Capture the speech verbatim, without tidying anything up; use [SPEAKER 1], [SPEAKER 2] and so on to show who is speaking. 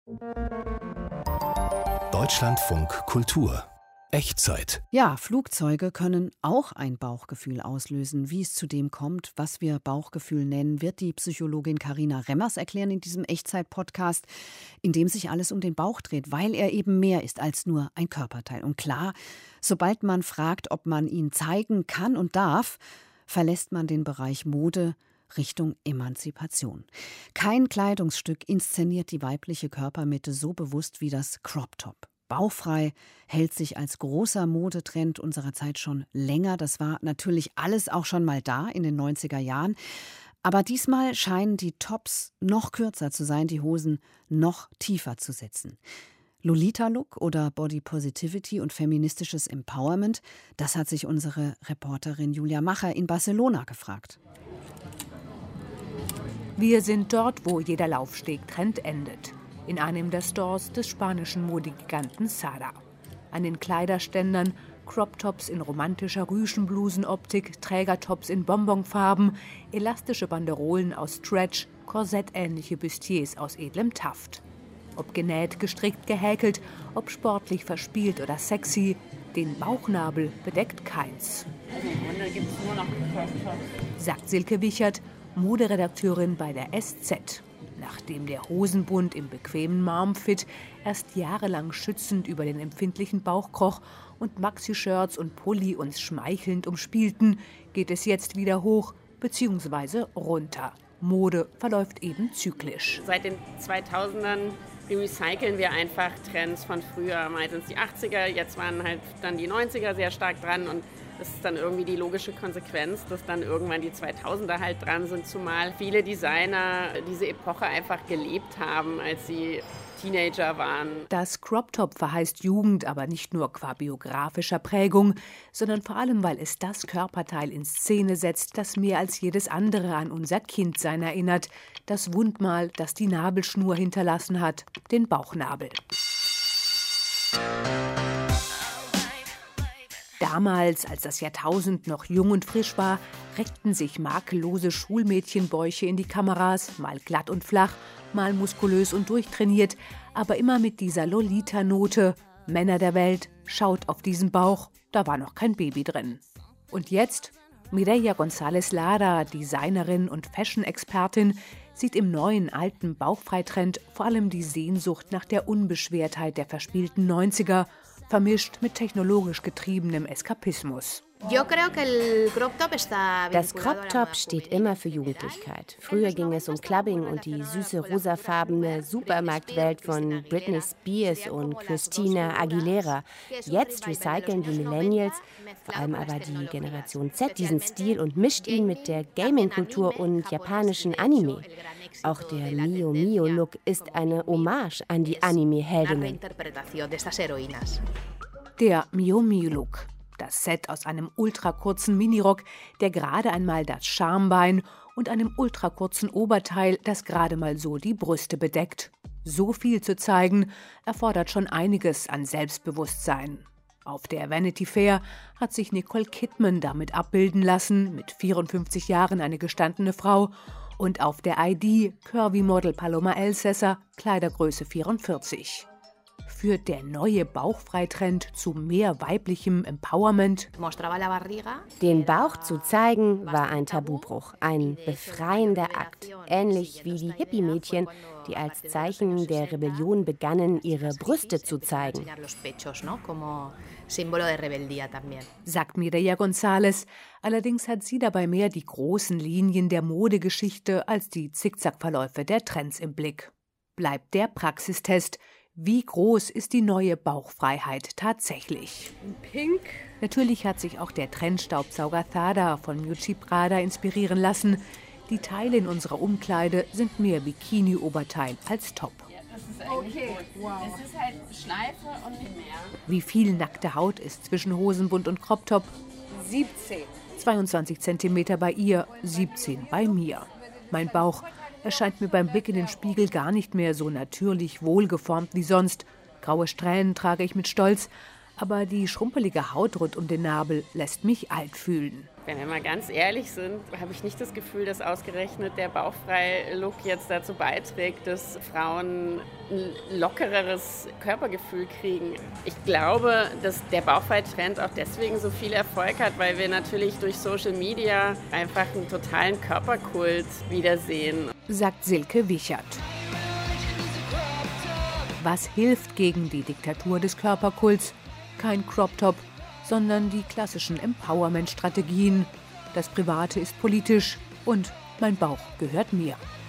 [SPEAKER 1] Deutschlandfunk Kultur. Echtzeit.
[SPEAKER 2] Ja, Flugzeuge können auch ein Bauchgefühl auslösen. Wie es zu dem kommt, was wir Bauchgefühl nennen, wird die Psychologin Carina Remmers erklären in diesem Echtzeit-Podcast, in dem sich alles um den Bauch dreht, weil er eben mehr ist als nur ein Körperteil. Und klar, sobald man fragt, ob man ihn zeigen kann und darf, verlässt man den Bereich Mode Richtung Emanzipation. Kein Kleidungsstück inszeniert die weibliche Körpermitte so bewusst wie das Crop-Top. Bauchfrei hält sich als großer Modetrend unserer Zeit schon länger. Das war natürlich alles auch schon mal da in den neunziger Jahren. Aber diesmal scheinen die Tops noch kürzer zu sein, die Hosen noch tiefer zu sitzen. Lolita-Look oder Body Positivity und feministisches Empowerment, das hat sich unsere Reporterin Julia Macher in Barcelona gefragt.
[SPEAKER 3] Wir sind dort, wo jeder Laufsteg-Trend endet. In einem der Stores des spanischen Modegiganten Zara. An den Kleiderständern Crop-Tops in romantischer Rüschenblusenoptik, Trägertops in Bonbonfarben, elastische Banderolen aus Stretch, korsettähnliche Bustiers aus edlem Taft. Ob genäht, gestrickt, gehäkelt, ob sportlich verspielt oder sexy, den Bauchnabel bedeckt keins.
[SPEAKER 4] Also im Grunde gibt es nur noch Crop-Tops,
[SPEAKER 3] sagt Silke Wichert, Moderedakteurin bei der S Z. Nachdem der Hosenbund im bequemen Mom-Fit erst jahrelang schützend über den empfindlichen Bauch kroch und Maxi-Shirts und Pulli uns schmeichelnd umspielten, geht es jetzt wieder hoch bzw. runter. Mode verläuft eben zyklisch.
[SPEAKER 4] Seit den zweitausendern recyceln wir einfach Trends von früher, meistens die achtziger, jetzt waren halt dann die neunziger sehr stark dran und das ist dann irgendwie die logische Konsequenz, dass dann irgendwann die zweitausender halt dran sind, zumal viele Designer diese Epoche einfach gelebt haben, als sie Teenager waren.
[SPEAKER 3] Das Crop-Top verheißt Jugend, aber nicht nur qua biografischer Prägung, sondern vor allem, weil es das Körperteil in Szene setzt, das mehr als jedes andere an unser Kindsein erinnert. Das Wundmal, das die Nabelschnur hinterlassen hat, den Bauchnabel. Damals, als das Jahrtausend noch jung und frisch war, reckten sich makellose Schulmädchenbäuche in die Kameras, mal glatt und flach, mal muskulös und durchtrainiert, aber immer mit dieser Lolita-Note. Männer der Welt, schaut auf diesen Bauch, da war noch kein Baby drin. Und jetzt? Mireia González Lara, Designerin und Fashion-Expertin, sieht im neuen, alten Bauchfreitrend vor allem die Sehnsucht nach der Unbeschwertheit der verspielten neunziger, vermischt mit technologisch getriebenem Eskapismus.
[SPEAKER 5] Das Crop-Top steht immer für Jugendlichkeit. Früher ging es um Clubbing und die süße rosafarbene Supermarktwelt von Britney Spears und Christina Aguilera. Jetzt recyceln die Millennials, vor allem aber die Generation Z, diesen Stil und mischt ihn mit der Gaming-Kultur und japanischen Anime. Auch der Mio Mio Look ist eine Hommage an die Anime-Heldinnen.
[SPEAKER 3] Der Mio Mio Look. Das Set aus einem ultrakurzen Minirock, der gerade einmal das Schambein und einem ultrakurzen Oberteil, das gerade mal so die Brüste bedeckt. So viel zu zeigen, erfordert schon einiges an Selbstbewusstsein. Auf der Vanity Fair hat sich Nicole Kidman damit abbilden lassen, mit vierundfünfzig Jahren eine gestandene Frau, und auf der I D Curvy-Model Paloma Elsesser, Kleidergröße vierundvierzig. Führt der neue Bauchfreitrend zu mehr weiblichem Empowerment?
[SPEAKER 5] Den Bauch zu zeigen war ein Tabubruch, ein befreiender Akt. Ähnlich wie die Hippie-Mädchen, die als Zeichen der Rebellion begannen, ihre Brüste zu zeigen.
[SPEAKER 3] Sagt Mireia González. Allerdings hat sie dabei mehr die großen Linien der Modegeschichte als die Zickzackverläufe der Trends im Blick. Bleibt der Praxistest. Wie groß ist die neue Bauchfreiheit tatsächlich?
[SPEAKER 4] Pink.
[SPEAKER 3] Natürlich hat sich auch der Trendstaubsauger Thada von Miucci Prada inspirieren lassen. Die Teile in unserer Umkleide sind mehr Bikini-Oberteil als Top.
[SPEAKER 4] Ja, das ist eigentlich okay. Wow. Es ist halt Schleife und nicht mehr.
[SPEAKER 3] Wie viel nackte Haut ist zwischen Hosenbund und Crop-Top?
[SPEAKER 4] siebzehn.
[SPEAKER 3] zweiundzwanzig Zentimeter bei ihr, siebzehn bei mir. Mein Bauch erscheint mir beim Blick in den Spiegel gar nicht mehr so natürlich wohlgeformt wie sonst. Graue Strähnen trage ich mit Stolz, Aber die schrumpelige Haut rund um den Nabel lässt mich alt fühlen.
[SPEAKER 4] Wenn wir mal ganz ehrlich sind, habe ich nicht das Gefühl, dass ausgerechnet der Bauchfrei-Look jetzt dazu beiträgt, dass Frauen ein lockereres Körpergefühl kriegen. Ich glaube, dass der Bauchfrei-Trend auch deswegen so viel Erfolg hat, weil wir natürlich durch Social Media einfach einen totalen Körperkult wiedersehen.
[SPEAKER 3] Sagt Silke Wichert. Was hilft gegen die Diktatur des Körperkults? Kein Crop-Top, sondern die klassischen Empowerment-Strategien. Das Private ist politisch und mein Bauch gehört mir.